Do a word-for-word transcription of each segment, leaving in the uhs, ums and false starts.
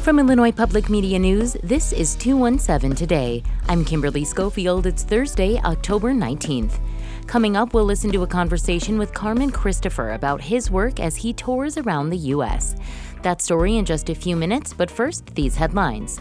From Illinois Public Media News, this is two one seven Today. I'm Kimberly Schofield. It's Thursday, October nineteenth. Coming up, we'll listen to a conversation with Carmen Christopher about his work as he tours around the U S. That story in just a few minutes, but first, these headlines.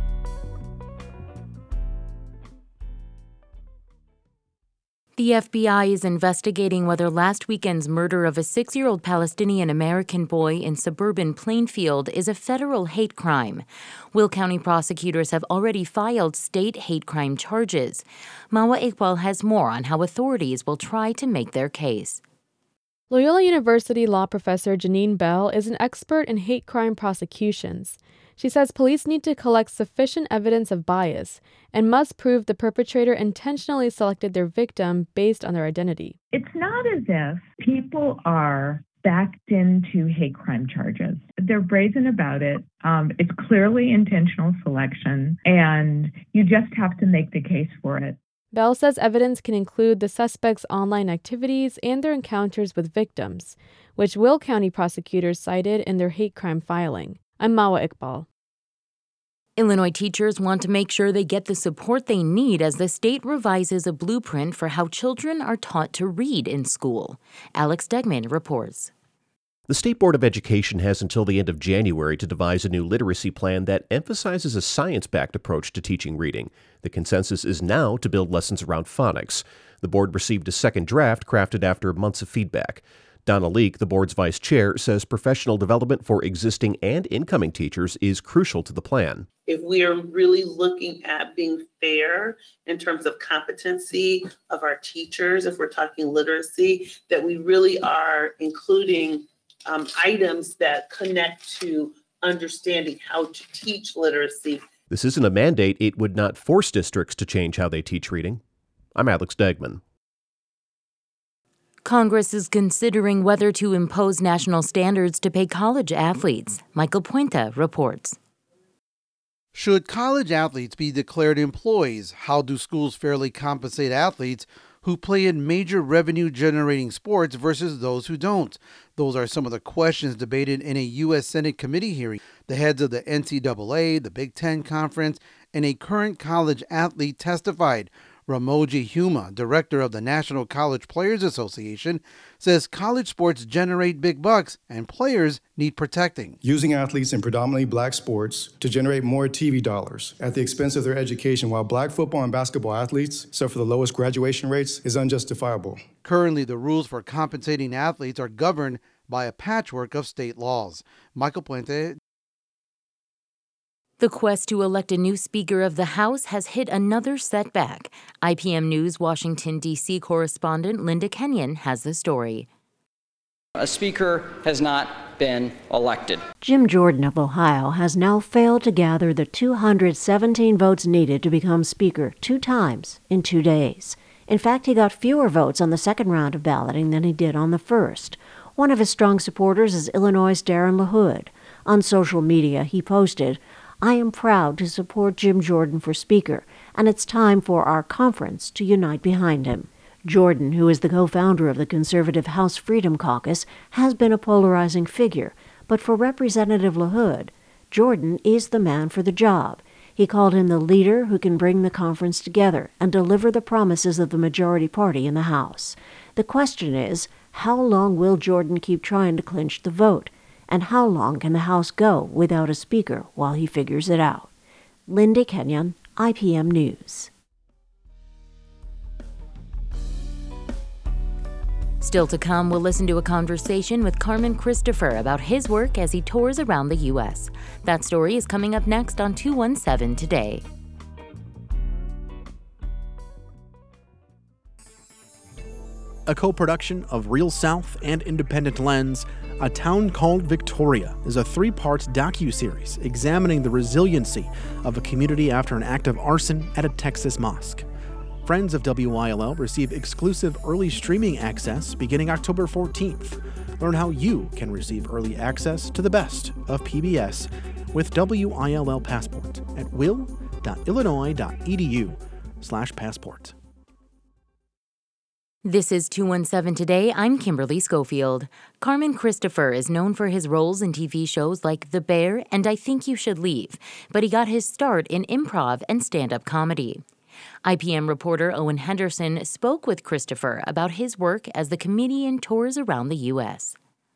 The F B I is investigating whether last weekend's murder of a six-year-old Palestinian-American boy in suburban Plainfield is a federal hate crime. Will County prosecutors have already filed state hate crime charges. Mawa Iqbal has more on how authorities will try to make their case. Loyola University law professor Janine Bell is an expert in hate crime prosecutions. She says police need to collect sufficient evidence of bias and must prove the perpetrator intentionally selected their victim based on their identity. It's not as if people are backed into hate crime charges. They're brazen about it. Um, it's clearly intentional selection, and you just have to make the case for it. Bell says evidence can include the suspects' online activities and their encounters with victims, which Will County prosecutors cited in their hate crime filing. I'm Mawa Iqbal. Illinois teachers want to make sure they get the support they need as the state revises a blueprint for how children are taught to read in school. Alex Degman reports. The State Board of Education has until the end of January to devise a new literacy plan that emphasizes a science-backed approach to teaching reading. The consensus is now to build lessons around phonics. The board received a second draft crafted after months of feedback. Donna Leek, the board's vice chair, says professional development for existing and incoming teachers is crucial to the plan. If we are really looking at being fair in terms of competency of our teachers, if we're talking literacy, that we really are including um, items that connect to understanding how to teach literacy. This isn't a mandate. It would not force districts to change how they teach reading. I'm Alex Degman. Congress is considering whether to impose national standards to pay college athletes. Michael Puente reports. Should college athletes be declared employees? How do schools fairly compensate athletes who play in major revenue-generating sports versus those who don't? Those are some of the questions debated in a U S Senate committee hearing. The heads of the N C double A, the Big Ten Conference, and a current college athlete testified. Ramoji Huma, director of the National College Players Association, says college sports generate big bucks and players need protecting. Using athletes in predominantly black sports to generate more T V dollars at the expense of their education while black football and basketball athletes suffer the lowest graduation rates is unjustifiable. Currently, the rules for compensating athletes are governed by a patchwork of state laws. Michael Puente. The quest to elect a new Speaker of the House has hit another setback. I P M News Washington, D C correspondent Linda Kenyon has the story. A speaker has not been elected. Jim Jordan of Ohio has now failed to gather the two hundred seventeen votes needed to become Speaker two times in two days. In fact, he got fewer votes on the second round of balloting than he did on the first. One of his strong supporters is Illinois' Darren LaHood. On social media, he posted, "I am proud to support Jim Jordan for Speaker, and it's time for our conference to unite behind him." Jordan, who is the co-founder of the conservative House Freedom Caucus, has been a polarizing figure, but for Representative LaHood, Jordan is the man for the job. He called him the leader who can bring the conference together and deliver the promises of the majority party in the House. The question is, how long will Jordan keep trying to clinch the vote? And how long can the House go without a speaker while he figures it out? Linda Kenyon, I P M News. Still to come, we'll listen to a conversation with Carmen Christopher about his work as he tours around the U S. That story is coming up next on two one seven Today. A co-production of Real South and Independent Lens, A Town Called Victoria is a three-part docu-series examining the resiliency of a community after an act of arson at a Texas mosque. Friends of W I L L receive exclusive early streaming access beginning October fourteenth. Learn how you can receive early access to the best of P B S with W I L L Passport at will.illinois.edu slash passport. This is two one seven Today. I'm Kimberly Schofield. Carmen Christopher is known for his roles in T V shows like The Bear and I Think You Should Leave, but he got his start in improv and stand-up comedy. I P M reporter Owen Henderson spoke with Christopher about his work as the comedian tours around the U S.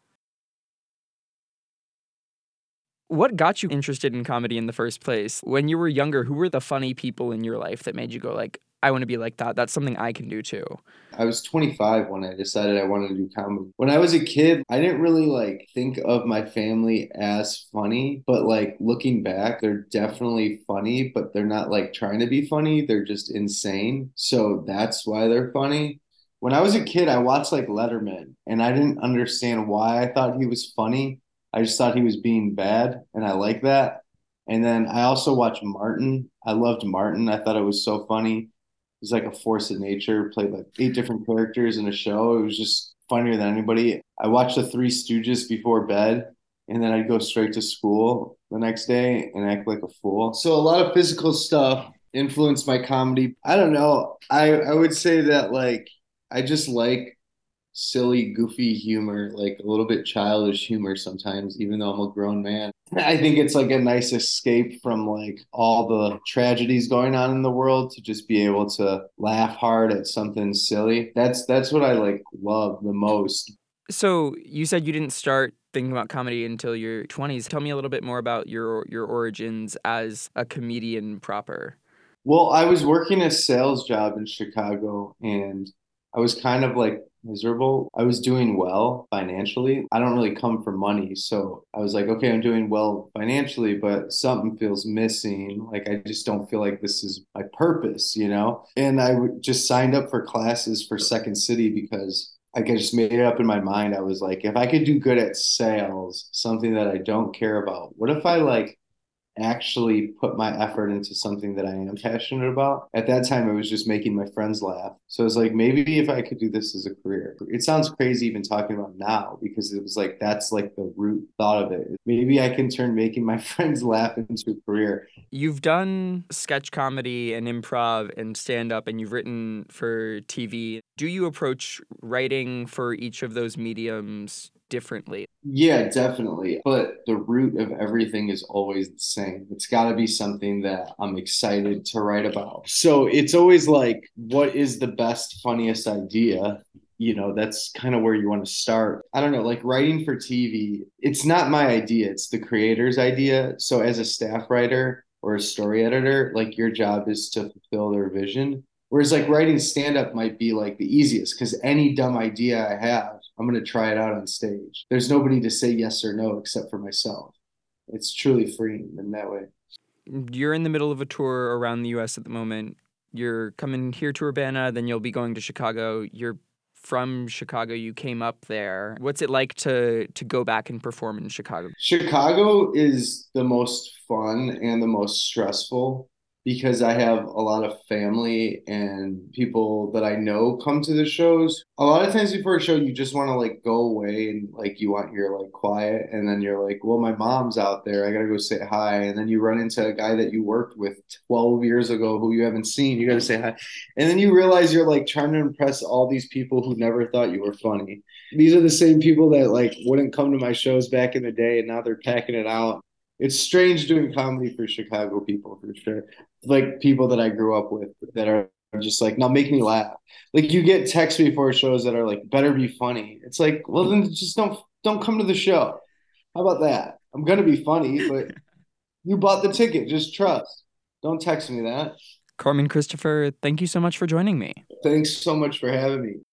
What got you interested in comedy in the first place? When you were younger, who were the funny people in your life that made you go like, I want to be like that. That's something I can do too. I was twenty-five when I decided I wanted to do comedy. When I was a kid, I didn't really like think of my family as funny, but like looking back, they're definitely funny, but they're not like trying to be funny. They're just insane. So that's why they're funny. When I was a kid, I watched like Letterman and I didn't understand why I thought he was funny. I just thought he was being bad and I like that. And then I also watched Martin. I loved Martin. I thought it was so funny. He's like a force of nature, played like eight different characters in a show. It was just funnier than anybody. I watched The Three Stooges before bed, and then I'd go straight to school the next day and act like a fool. So a lot of physical stuff influenced my comedy. I don't know. I, I would say that like I just like silly, goofy humor, like a little bit childish humor sometimes, even though I'm a grown man. I think it's like a nice escape from like all the tragedies going on in the world to just be able to laugh hard at something silly. That's that's what I like love the most. So you said you didn't start thinking about comedy until your twenties. Tell me a little bit more about your your origins as a comedian proper. Well, I was working a sales job in Chicago and I was kind of like miserable. I was doing well financially. I don't really come for money. So I was like, okay, I'm doing well financially, but something feels missing. Like, I just don't feel like this is my purpose, you know? And I just signed up for classes for Second City because I just made it up in my mind. I was like, if I could do good at sales, something that I don't care about, what if I like actually put my effort into something that I am passionate about? At that time, it was just making my friends laugh. So it's like, maybe if I could do this as a career. It sounds crazy even talking about now because it was like, that's like the root thought of it. Maybe I can turn making my friends laugh into a career. You've done sketch comedy and improv and stand-up, and you've written for T V. Do you approach writing for each of those mediums differently? Yeah, definitely. But the root of everything is always the same. It's got to be something that I'm excited to write about. So it's always like, what is the best, funniest idea? You know, that's kind of where you want to start. I don't know, like writing for T V, it's not my idea. It's the creator's idea. So as a staff writer or a story editor, like your job is to fulfill their vision. Whereas like writing stand-up might be like the easiest because any dumb idea I have, I'm going to try it out on stage. There's nobody to say yes or no except for myself. It's truly freeing in that way. You're in the middle of a tour around the U S at the moment. You're coming here to Urbana, then you'll be going to Chicago. You're from Chicago. You came up there. What's it like to to go back and perform in Chicago? Chicago is the most fun and the most stressful because I have a lot of family and people that I know come to the shows. A lot of times before a show, you just want to like go away and like you want your like quiet. And then you're like, well, my mom's out there. I got to go say hi. And then you run into a guy that you worked with twelve years ago who you haven't seen. You got to say hi. And then you realize you're like trying to impress all these people who never thought you were funny. These are the same people that like wouldn't come to my shows back in the day. And now they're packing it out. It's strange doing comedy for Chicago people, for sure. Like people that I grew up with that are just like, no, make me laugh. Like you get texts before shows that are like, better be funny. It's like, well, then just don't don't come to the show. How about that? I'm gonna be funny, but you bought the ticket. Just trust. Don't text me that. Carmen Christopher, thank you so much for joining me. Thanks so much for having me.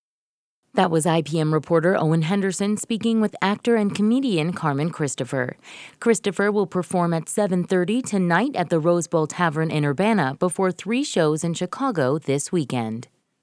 That was I P M reporter Owen Henderson speaking with actor and comedian Carmen Christopher. Christopher will perform at seven thirty tonight at the Rose Bowl Tavern in Urbana before three shows in Chicago this weekend.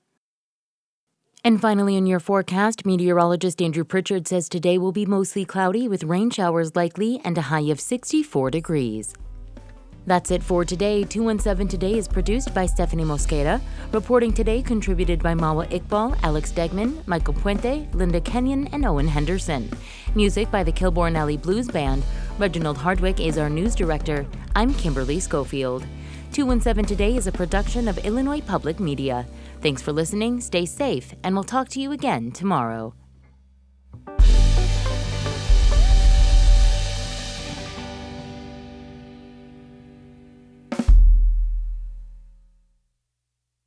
And finally, in your forecast, meteorologist Andrew Pritchard says today will be mostly cloudy with rain showers likely and a high of sixty-four degrees. That's it for today. two one seven Today is produced by Stephanie Mosqueda. Reporting today contributed by Mawa Iqbal, Alex Degman, Michael Puente, Linda Kenyon, and Owen Henderson. Music by the Kilbourne Alley Blues Band. Reginald Hardwick is our news director. I'm Kimberly Schofield. two one seven Today is a production of Illinois Public Media. Thanks for listening, stay safe, and we'll talk to you again tomorrow.